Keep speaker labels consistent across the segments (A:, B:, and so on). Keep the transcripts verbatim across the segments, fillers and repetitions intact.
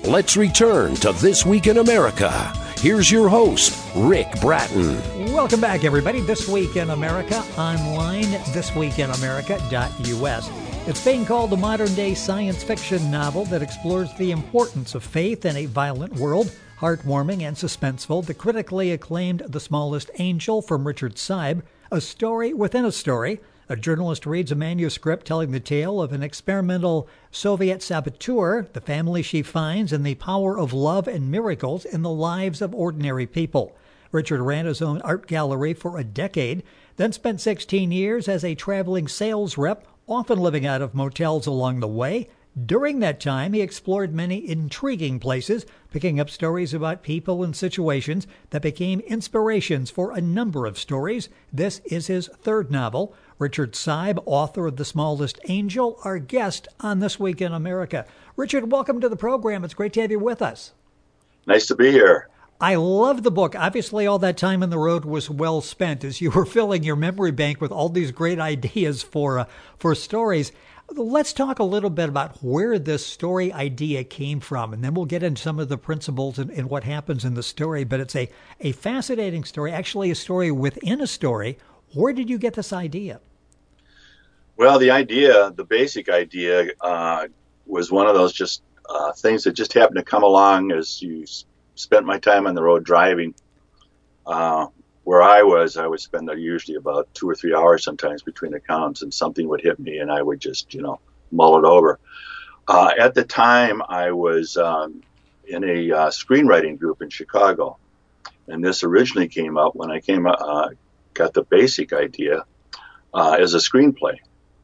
A: Let's return to This Week in America. Here's your host, Rick Bratton.
B: Welcome back, everybody. This Week in America, online, this week in america dot u s. It's being called a modern-day science fiction novel that explores the importance of faith in a violent world. Heartwarming and suspenseful, the critically acclaimed The Smallest Angel from Richard Seib, a story within a story. A journalist reads a manuscript telling the tale of an experimental Soviet saboteur, the family she finds, and the power of love and miracles in the lives of ordinary people. Richard ran his own art gallery for a decade, then spent sixteen years as a traveling sales rep, often living out of motels along the way. During that time, he explored many intriguing places, picking up stories about people and situations that became inspirations for a number of stories. This is his third novel. Richard Seib, author of The Smallest Angel, our guest on This Week in America. Richard, welcome to the program. It's great to have you with us.
C: Nice to be here.
B: I love the book. Obviously, all that time on the road was well spent as you were filling your memory bank with all these great ideas for uh, for stories. Let's talk a little bit about where this story idea came from, and then we'll get into some of the principles and, and what happens in the story. But it's a, a fascinating story, actually a story within a story. Where did you get this idea?
C: Well, the idea, the basic idea, uh, was one of those just uh, things that just happened to come along as you s- spent my time on the road driving. Uh, where I was, I would spend usually about two or three hours sometimes between accounts, and something would hit me, and I would just, you know, mull it over. Uh, at the time, I was um, in a uh, screenwriting group in Chicago, and this originally came up when I came, uh, got the basic idea uh, as a screenplay.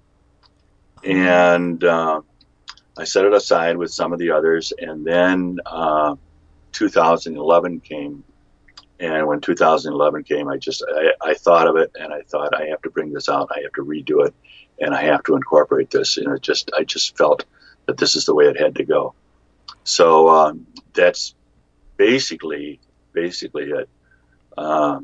C: And uh, I set it aside with some of the others, and then uh, two thousand eleven came. And when two thousand eleven came, I just, I, I thought of it, and I thought, I have to bring this out. I have to redo it, and I have to incorporate this. And it just, I just felt that this is the way it had to go. So um, that's basically, basically it. Uh,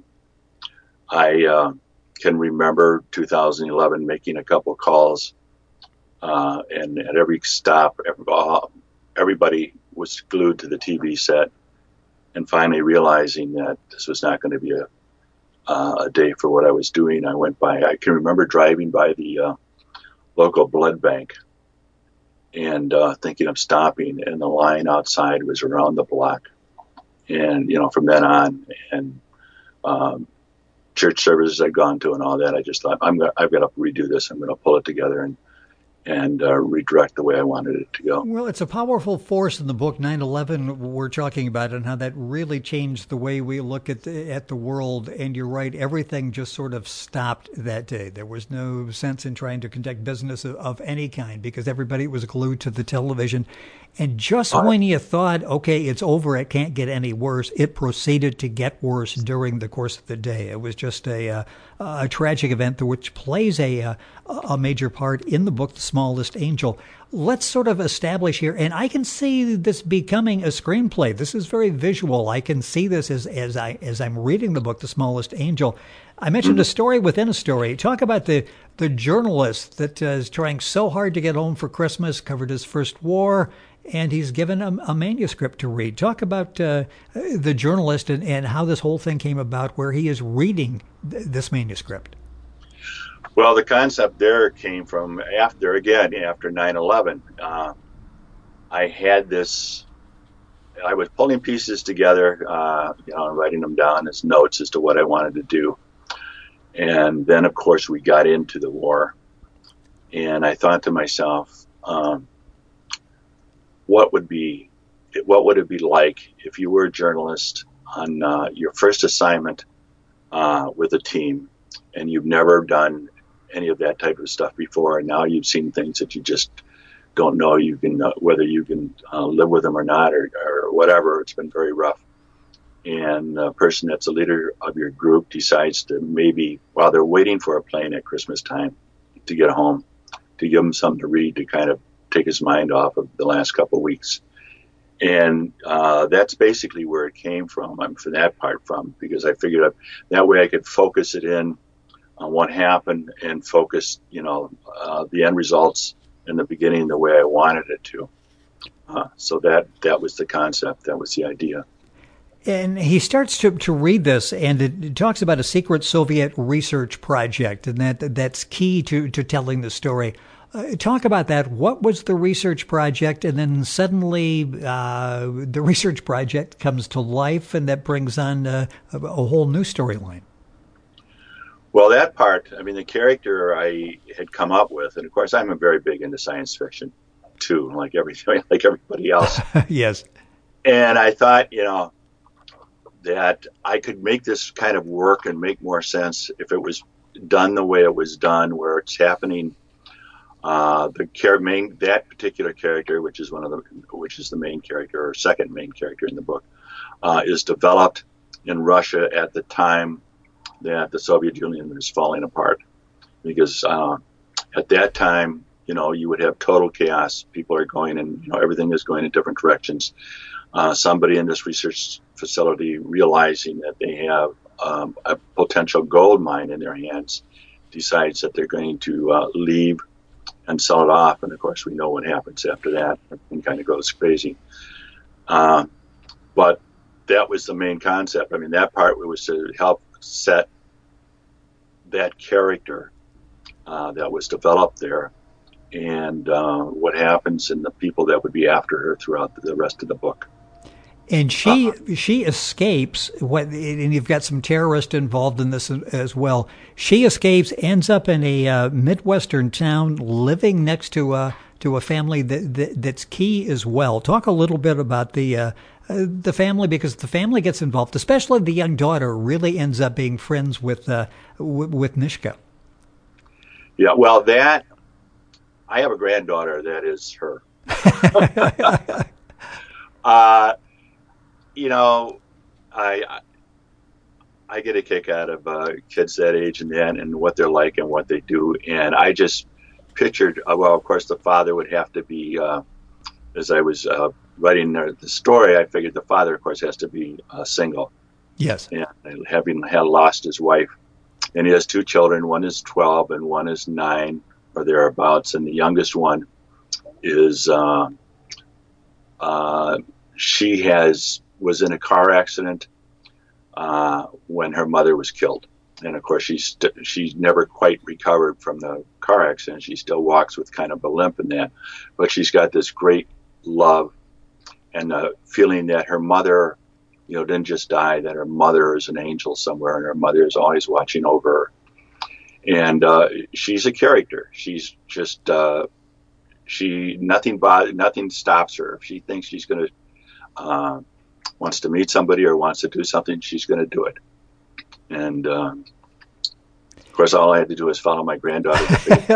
C: I uh, can remember two thousand eleven making a couple calls, uh, and at every stop, every, uh, everybody was glued to the T V set. And finally realizing that this was not going to be a, uh, a day for what I was doing, I went by, I can remember driving by the uh, local blood bank and uh, thinking of stopping, and the line outside was around the block. And, you know, from then on, and um, church services I'd gone to and all that, I just thought, I'm gonna, I've got to redo this. I'm going to pull it together and and uh, redirect the way I wanted it to go.
B: Well, it's a powerful force in the book, nine eleven, we're talking about, and how that really changed the way we look at the, at the world. And you're right, everything just sort of stopped that day. There was no sense in trying to conduct business of, of any kind because everybody was glued to the television. And just uh, when you thought, okay, it's over, it can't get any worse, it proceeded to get worse during the course of the day. It was just a uh, a tragic event which plays a uh, a major part in the book, The Smallest Angel. Let's sort of establish here, and I can see this becoming a screenplay. This is very visual. I can see this as as I as I'm reading the book, The Smallest Angel. I mentioned a story within a story. Talk about the the journalist that uh, is trying so hard to get home for Christmas, covered his first war, and he's given a, a manuscript to read. Talk about uh, the journalist and, and how this whole thing came about, where he is reading th- this manuscript.
C: Well, the concept there came from after, again, after nine eleven. Uh, I had this, I was pulling pieces together, uh, you know, writing them down as notes as to what I wanted to do. And then, of course, we got into the war. And I thought to myself, um, what would be, what would it be like if you were a journalist on uh, your first assignment uh, with a team, and you've never done any of that type of stuff before, and now you've seen things that you just don't know you can uh, whether you can uh, live with them or not, or, or whatever. It's been very rough. And the person that's the leader of your group decides to, maybe while they're waiting for a plane at Christmas time to get home, to give him something to read to kind of take his mind off of the last couple of weeks. And uh, that's basically where it came from. I'm for that part from, because I figured out that way I could focus it in on what happened and focus, you know, uh, the end results in the beginning the way I wanted it to. Uh, so that that was the concept. That was the idea.
B: And he starts to, to read this, and it, it talks about a secret Soviet research project, and that that's key to, to telling the story. Uh, talk about that. What was the research project? And then suddenly uh, the research project comes to life, and that brings on uh, a, a whole new storyline.
C: Well, that part, I mean, the character I had come up with, and of course, I'm very big into science fiction, too, like every, like everybody else.
B: Yes.
C: And I thought, you know, that I could make this kind of work and make more sense if it was done the way it was done, where it's happening. Uh, the char- main that particular character, which is one of the, which is the main character or second main character in the book, uh, is developed in Russia at the time that the Soviet Union was falling apart, because uh, at that time, you know, you would have total chaos. People are going, and you know, everything is going in different directions. Uh, somebody in this research facility, realizing that they have um, a potential gold mine in their hands, decides that they're going to uh, leave and sell it off. And of course, we know what happens after that. Everything kind of goes crazy. Uh, but that was the main concept. I mean, that part was to help set that character uh, that was developed there, and uh, what happens, and the people that would be after her throughout the rest of the book.
B: And she uh-huh. she escapes, what, and you've got some terrorists involved in this as well. She escapes, ends up in a uh, Midwestern town, living next to a to a family that, that that's key as well. Talk a little bit about the uh, uh, the family, because the family gets involved, especially the young daughter. Really ends up being friends with uh, w- with Nishka.
C: Yeah, well, that I have a granddaughter that is her. uh, You know, I I get a kick out of uh, kids that age and then and what they're like and what they do. And I just pictured, uh, well, of course, the father would have to be, uh, as I was uh, writing the story, I figured the father, of course, has to be uh, single.
B: Yes.
C: And having had lost his wife. And he has two children. One is twelve and one is nine or thereabouts. And the youngest one is, uh, uh, she has... was in a car accident uh, when her mother was killed. And of course, she's st- she's never quite recovered from the car accident. She still walks with kind of a limp in that, but she's got this great love and the feeling that her mother, you know, didn't just die, that her mother is an angel somewhere and her mother is always watching over her. And uh, she's a character. She's just, uh, she, nothing, bo- nothing stops her. If she thinks she's going to, uh, wants to meet somebody or wants to do something, she's going to do it. And, um, of course, all I had to do was follow my granddaughter.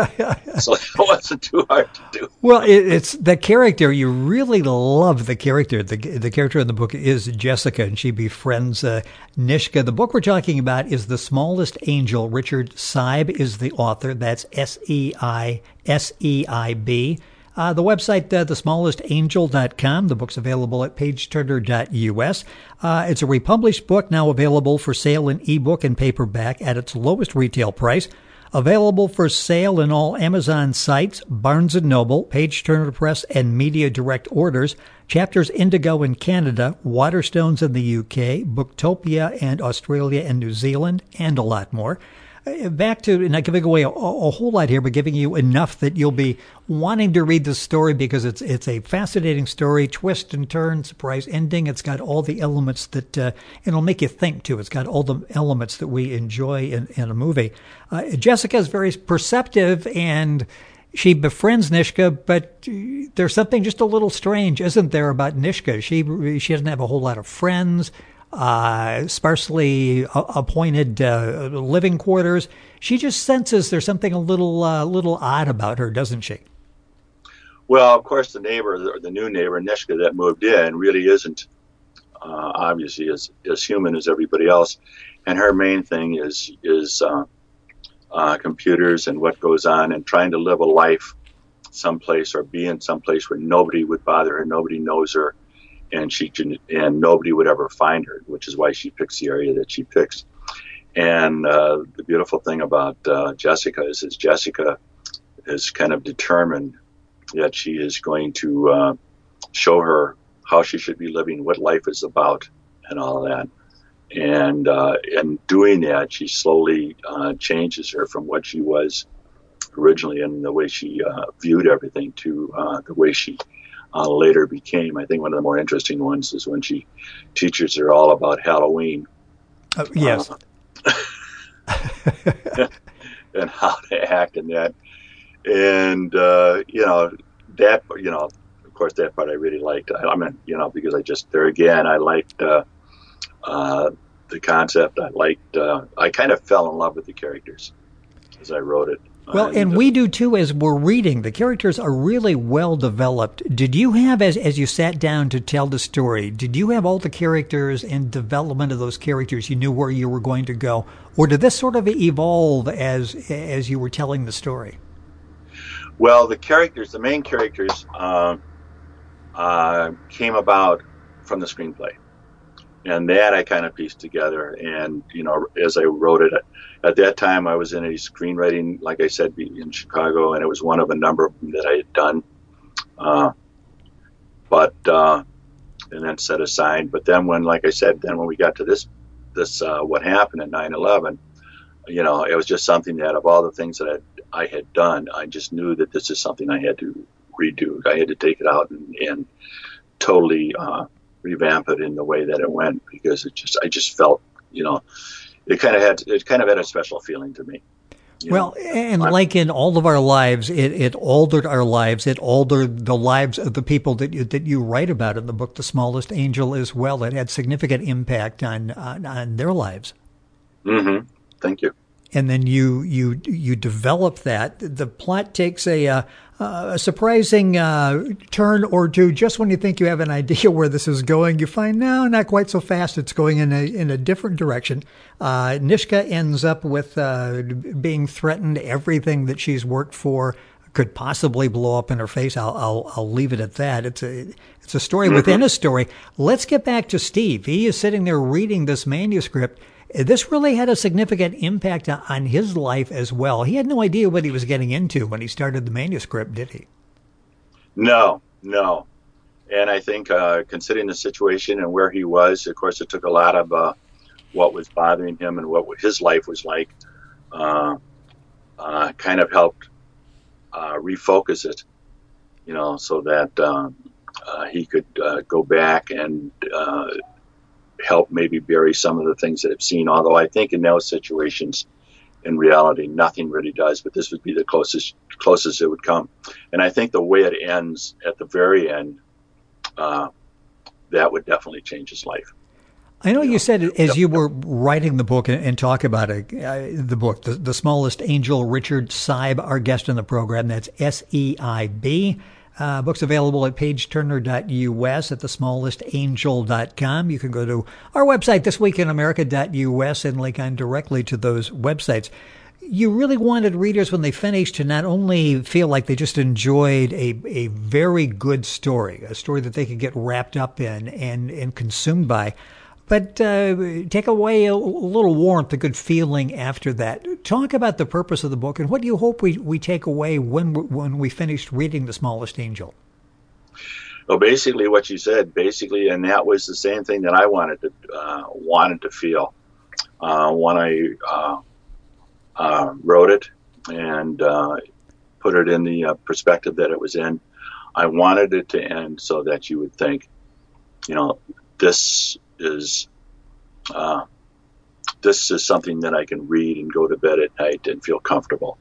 C: So it wasn't too hard to do.
B: Well, it, it's the character. You really love the character. The the character in the book is Jessica, and she befriends uh, Nishka. The book we're talking about is The Smallest Angel. Richard Seib is the author. That's S E I S E I B. Uh, the website, uh, the smallest angel dot com. The book's available at page turner dot U S. Uh, it's a republished book, now available for sale in ebook and paperback at its lowest retail price. Available for sale in all Amazon sites, Barnes and Noble, Page Turner Press, and Media Direct orders. Chapters Indigo in Canada, Waterstones in the U K, Booktopia and Australia and New Zealand, and a lot more. Back to, not giving away a, a whole lot here, but giving you enough that you'll be wanting to read this story, because it's it's a fascinating story, twist and turn, surprise ending. It's got all the elements that, uh, and it'll make you think too. It's got all the elements that we enjoy in, in a movie. Uh, Jessica is very perceptive, and she befriends Nishka, but there's something just a little strange, isn't there, about Nishka? She she doesn't have a whole lot of friends. Uh, sparsely appointed uh, living quarters. She just senses there's something a little uh, little odd about her, doesn't she?
C: Well, of course, the neighbor, the, the new neighbor, Nishka, that moved in, really isn't uh, obviously as, as human as everybody else. And her main thing is is uh, uh, computers and what goes on, and trying to live a life someplace or be in someplace where nobody would bother her, nobody knows her. And she can, and nobody would ever find her, which is why she picks the area that she picks. And uh, the beautiful thing about uh, Jessica is, is Jessica is kind of determined that she is going to uh, show her how she should be living, what life is about, and all that. And uh, in doing that, she slowly uh, changes her from what she was originally and the way she uh, viewed everything to uh, the way she uh, later became. I think one of the more interesting ones is when she teaches her all about Halloween.
B: Uh, yes.
C: Uh, and how to act in that. And, uh, you know, that, you know, of course, that part I really liked. I, I mean, you know, because I just, there again, I liked uh, uh, the concept. I liked, uh, I kind of fell in love with the characters as I wrote it.
B: Well, and, and we do too as we're reading. The characters are really well developed. Did you have, as as you sat down to tell the story, did you have all the characters and development of those characters? You knew where you were going to go? Or did this sort of evolve as as you were telling the story?
C: Well, the characters, the main characters, uh, uh, came about from the screenplay. And that I kind of pieced together. And, you know, as I wrote it, at that time I was in a screenwriting, like I said, in Chicago, and it was one of a number of them that I had done. Uh, but, uh, and then set aside. But then when, like I said, then when we got to this, this, uh, what happened in nine eleven, you know, it was just something that of all the things that I, I had done, I just knew that this is something I had to redo. I had to take it out and, and totally, uh, revamp it in the way that it went, because it just I just felt, you know, it kind of had it kind of had a special feeling to me.
B: Well, know? and I'm, like in all of our lives, it, it altered our lives. It altered the lives of the people that you, that you write about in the book, The Smallest Angel, as well. It had significant impact on on, on their lives.
C: Mm-hmm. Thank you.
B: And then you you you develop that. The plot takes a uh, a surprising uh, turn or two. Just when you think you have an idea where this is going, you find no, not quite so fast. It's going in a in a different direction. Uh, Nishka ends up with uh, being threatened. Everything that she's worked for could possibly blow up in her face. I'll I'll, I'll leave it at that. It's a it's a story mm-hmm. within a story. Let's get back to Steve. He is sitting there reading this manuscript. This really had a significant impact on his life as well. He had no idea what he was getting into when he started the manuscript, did he?
C: No, no. And I think uh, considering the situation and where he was, of course, it took a lot of uh, what was bothering him and what his life was like, uh, uh, kind of helped uh, refocus it, you know, so that um, uh, he could uh, go back and uh, help maybe bury some of the things that I've seen. Although I think in those situations, in reality, nothing really does. But this would be the closest closest it would come. And I think the way it ends at the very end, uh, that would definitely change his life.
B: I know you, you know, said as you were writing the book and, and talk about it, uh, the book, the, the Smallest Angel, Richard Seib, our guest in the program. That's S E I B. Uh, books available at page turner dot U S, at the smallest angel dot com. You can go to our website, this week in america dot U S, and link on directly to those websites. You really wanted readers, when they finished, to not only feel like they just enjoyed a, a very good story, a story that they could get wrapped up in and, and consumed by, but uh, take away a, a little warmth, a good feeling after that. Talk about the purpose of the book and what do you hope we, we take away when we, when we finished reading The Smallest Angel?
C: Well, basically what you said, basically, and that was the same thing that I wanted to uh, wanted to feel uh, when I uh, uh, wrote it and uh, put it in the uh, perspective that it was in. I wanted it to end so that you would think, you know, this is uh, this is something that I can read and go to bed at night and feel comfortable.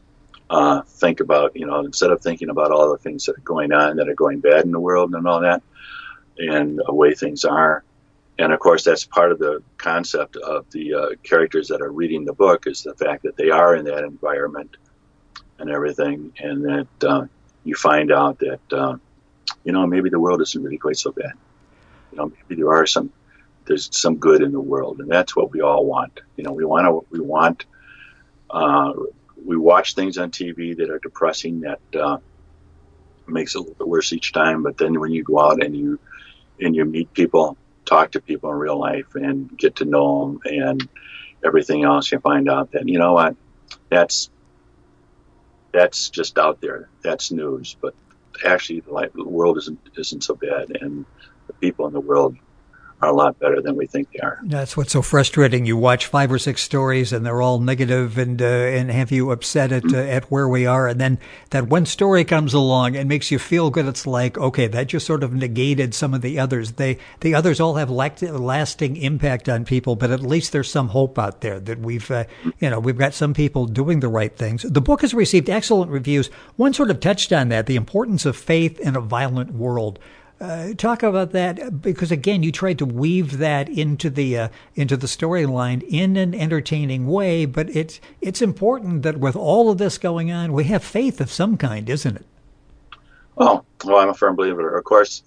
C: Uh, think about, you know, instead of thinking about all the things that are going on, that are going bad in the world and all that, and the way things are. And of course, that's part of the concept of the uh, characters that are reading the book, is the fact that they are in that environment and everything, and that uh, you find out that, uh, you know, maybe the world isn't really quite so bad. You know, maybe there are some there's some good in the world, and that's what we all want. You know, we want to, we want, uh, we watch things on T V that are depressing, that uh, makes it a little bit worse each time. But then when you go out and you and you meet people, talk to people in real life, and get to know them, and everything else, you find out that, you know what, that's that's just out there. That's news. But actually the, life, the world isn't isn't so bad, and the people in the world are a lot better than we think they are.
B: That's what's so frustrating. You watch five or six stories and they're all negative and uh, and have you upset at uh, at where we are. And then that one story comes along and makes you feel good. It's like, okay, that just sort of negated some of the others. They the others all have lasting impact on people, but at least there's some hope out there that we've uh, you know we've got some people doing the right things. The book has received excellent reviews. One sort of touched on that, the importance of faith in a violent world. Uh, talk about that, because again, you tried to weave that into the uh, into the storyline in an entertaining way. But it's it's important that with all of this going on, we have faith of some kind, isn't it?
C: Oh, well, I'm a firm believer. Of course,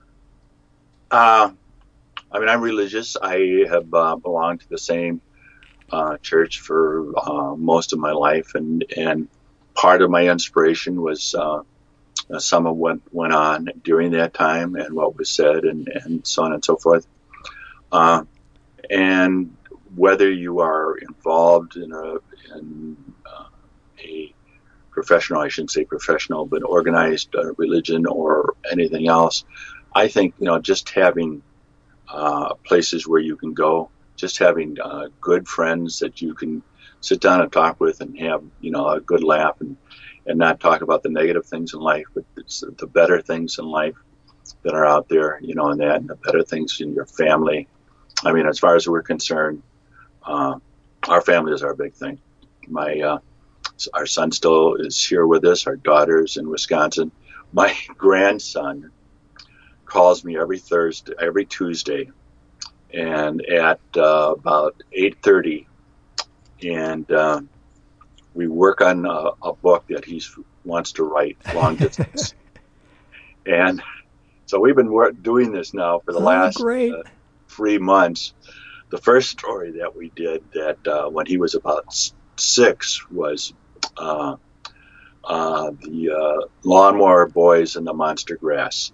C: uh, I mean, I'm religious. I have uh, belonged to the same uh, church for uh, most of my life, and and part of my inspiration was. Uh, Uh, some of what went on during that time and what was said and, and so on and so forth. Uh, and whether you are involved in a, in, uh, a professional, I shouldn't say professional, but organized uh, religion or anything else, I think, you know, just having uh, places where you can go, just having uh, good friends that you can sit down and talk with and have, you know, a good laugh and and not talk about the negative things in life, but it's the better things in life that are out there, you know, and that, and the better things in your family. I mean, as far as we're concerned, uh, our family is our big thing. My, uh, our son still is here with us. Our daughter's in Wisconsin. My grandson calls me every Thursday, every Tuesday, and at uh, about eight thirty, and uh, we work on a, a book that he wants to write, long distance. And so we've been work, doing this now for the
B: oh,
C: last
B: uh,
C: three months. The first story that we did that uh, when he was about six was uh, uh, the uh, Lawnmower Boys and the Monster Grass.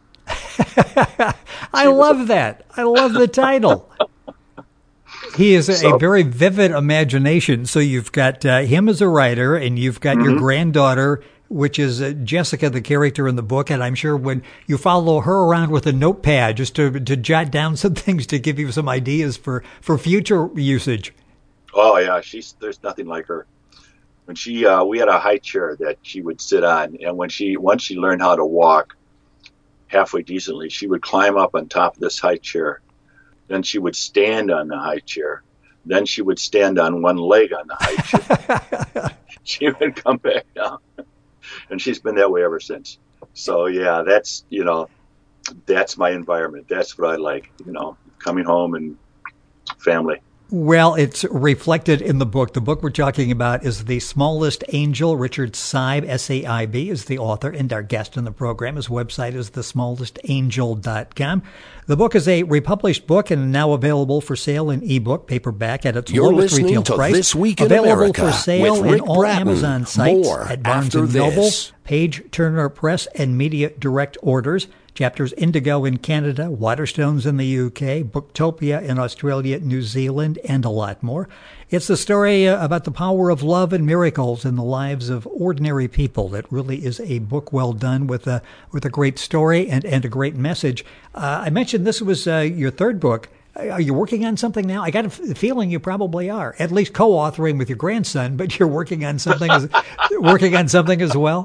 B: I love a- that. I love the title. He is a, so, a very vivid imagination. So you've got uh, him as a writer, and you've got mm-hmm. your granddaughter, which is uh, Jessica, the character in the book. And I'm sure when you follow her around with a notepad just to to jot down some things to give you some ideas for, for future usage.
C: Oh, yeah. She's there's nothing like her. When she uh, we had a high chair that she would sit on. And when she once she learned how to walk halfway decently, she would climb up on top of this high chair. Then she would stand on the high chair. Then she would stand on one leg on the high chair. She would come back down. And she's been that way ever since. So, yeah, that's, you know, that's my environment. That's what I like, you know, coming home and family.
B: Well, it's reflected in the book. The book we're talking about is The Smallest Angel. Richard Saib, S A I B, is the author and our guest in the program. His website is the smallest angel dot com. The book is a republished book and now available for sale in ebook, paperback at its
A: You're
B: lowest
A: listening
B: retail
A: to
B: price.
A: This Week in
B: available
A: America
B: for sale
A: with Rick
B: in all
A: Bratton.
B: Amazon sites
A: More
B: at Barnes
A: after
B: and Noble,
A: this.
B: Page Turner Press, and Media Direct Orders. Chapters Indigo in Canada, Waterstones in the U K, Booktopia in Australia, New Zealand, and a lot more. It's the story uh, about the power of love and miracles in the lives of ordinary people. It really is a book well done with a with a great story and, and a great message. Uh, I mentioned this was uh, your third book. Are you working on something now? I got a f- feeling you probably are, at least co-authoring with your grandson, but you're working on something as, working on something as well?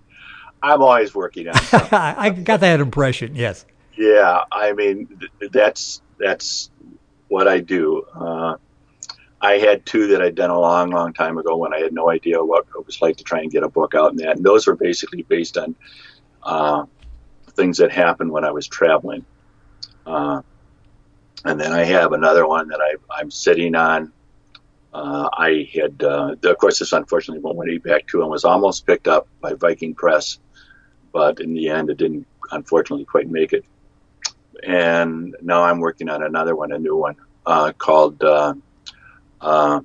C: I'm always working on something.
B: I got that impression, yes.
C: Yeah, I mean, th- that's that's what I do. Uh, I had two that I'd done a long, long time ago when I had no idea what it was like to try and get a book out and that. And those were basically based on uh, things that happened when I was traveling. Uh, and then I have another one that I, I'm sitting on. Uh, I had, uh, of course, this unfortunately went way back to and was almost picked up by Viking Press. But in the end, it didn't, unfortunately, quite make it. And now I'm working on another one, a new one, uh, called uh, uh,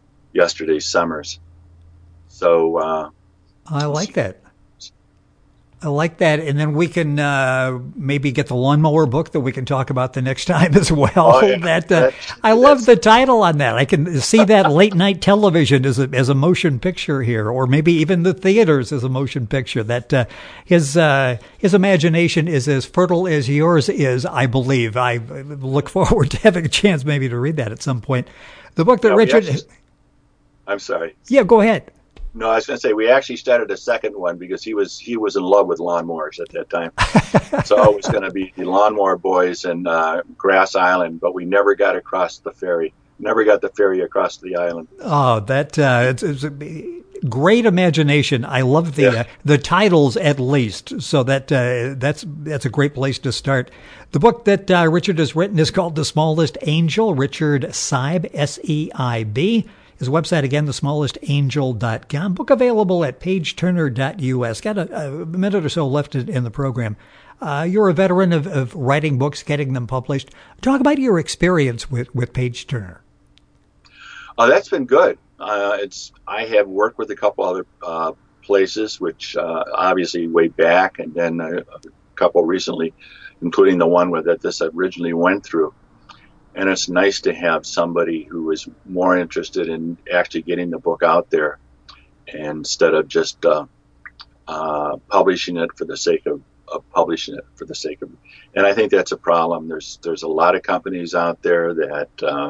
C: Yesterday's Summers. So uh,
B: I like that. I like that. And then we can uh, maybe get the lawnmower book that we can talk about the next time as well.
C: Oh, yeah.
B: that uh,
C: that's,
B: I
C: that's,
B: love the title on that. I can see that late night television as a, as a motion picture here, or maybe even the theaters as a motion picture. That uh, his uh, his imagination is as fertile as yours is, I believe. I look forward to having a chance maybe to read that at some point. The book that
C: no,
B: Richard...
C: Actually, I'm sorry.
B: Yeah, go ahead.
C: No, I was going to say we actually started a second one because he was he was in love with lawnmowers at that time. So it was going to be the Lawnmower Boys and uh, Grass Island, but we never got across the ferry. Never got the ferry across the island.
B: Oh, that uh, it's, it's a great imagination. I love the
C: Yeah.
B: uh, the titles at least. So that uh, that's that's a great place to start. The book that uh, Richard has written is called The Smallest Angel. Richard Seib, S E I B. His website, again, the smallest angel dot com. Book available at page turner dot U S. Got a, a minute or so left in the program. Uh, you're a veteran of, of writing books, getting them published. Talk about your experience with, with Page Turner.
C: Uh, that's been good. Uh, it's I have worked with a couple other uh, places, which uh, obviously way back, and then a, a couple recently, including the one with that this originally went through. And it's nice to have somebody who is more interested in actually getting the book out there instead of just uh, uh, publishing it for the sake of, of publishing it for the sake of. And I think that's a problem. There's there's a lot of companies out there that uh,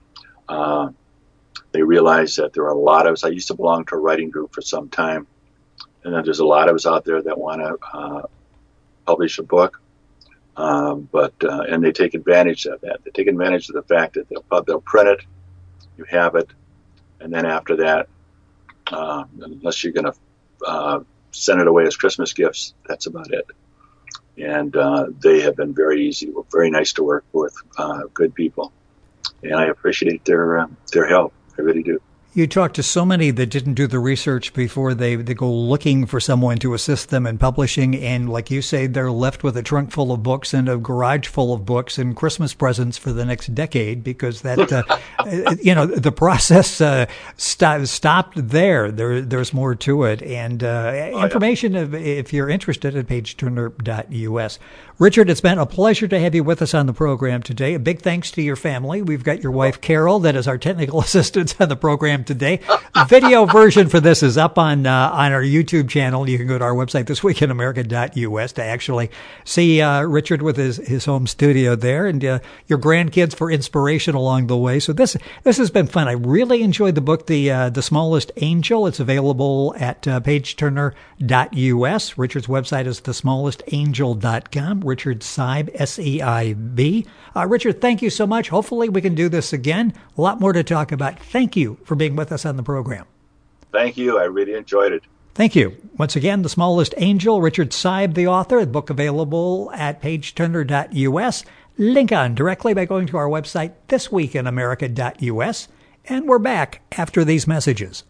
C: uh, they realize that there are a lot of us. I used to belong to a writing group for some time, and then there's a lot of us out there that want to uh, publish a book. Um, but uh, and they take advantage of that. They take advantage of the fact that they'll they'll print it, you have it, and then after that, uh, unless you're going to uh, send it away as Christmas gifts, that's about it. And uh, they have been very easy, very nice to work with, uh, good people, and I appreciate their uh, their help. I really do.
B: You talk to so many that didn't do the research before they, they go looking for someone to assist them in publishing. And like you say, they're left with a trunk full of books and a garage full of books and Christmas presents for the next decade because that, uh, you know, the process uh, st- stopped there. There. There's more to it. And uh,
C: oh,
B: information,
C: yeah.
B: if, if you're interested, at page turner dot U S. Richard, it's been a pleasure to have you with us on the program today. A big thanks to your family. We've got your wife, Carol, that is our technical assistant on the program today. The video version for this is up on uh, on our YouTube channel. You can go to our website, this week in america dot U S, to actually see uh, Richard with his, his home studio there, and uh, your grandkids for inspiration along the way. So this this has been fun. I really enjoyed the book, The uh, The Smallest Angel. It's available at uh, page turner dot U S. Richard's website is the smallest angel dot com. Richard Seib, S E I B. Uh, Richard, thank you so much. Hopefully we can do this again. A lot more to talk about. Thank you for being with us on the program.
C: Thank you. I really enjoyed it.
B: Thank you. Once again, The Smallest Angel, Richard Seib, the author. The book available at page turner dot U S. Link on directly by going to our website, this week in america dot U S. And we're back after these messages.